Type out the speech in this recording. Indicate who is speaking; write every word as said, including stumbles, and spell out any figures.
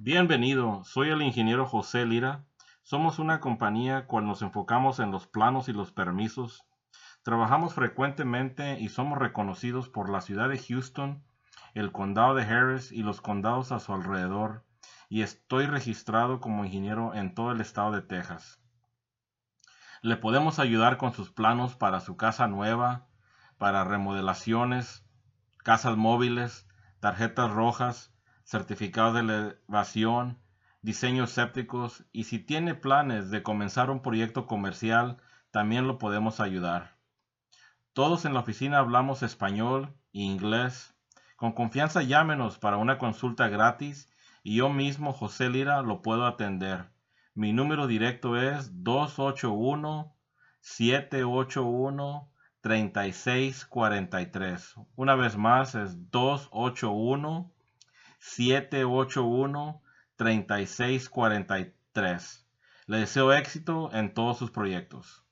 Speaker 1: Bienvenido, soy el ingeniero José Lira. Somos una compañía cual nos enfocamos en los planos y los permisos. Trabajamos frecuentemente y somos reconocidos por la ciudad de Houston, el condado de Harris y los condados a su alrededor, y estoy registrado como ingeniero en todo el estado de Texas. Le podemos ayudar con sus planos para su casa nueva, para remodelaciones, casas móviles, tarjetas rojas, certificados de elevación, diseños sépticos y si tiene planes de comenzar un proyecto comercial, también lo podemos ayudar. Todos en la oficina hablamos español e inglés. Con confianza llámenos para una consulta gratis y yo mismo, José Lira, lo puedo atender. Mi número directo es dos ocho uno, siete ocho uno, tres seis cuatro tres. Una vez más es dos ocho uno, siete ocho uno, tres seis cuatro tres. Le deseo éxito en todos sus proyectos.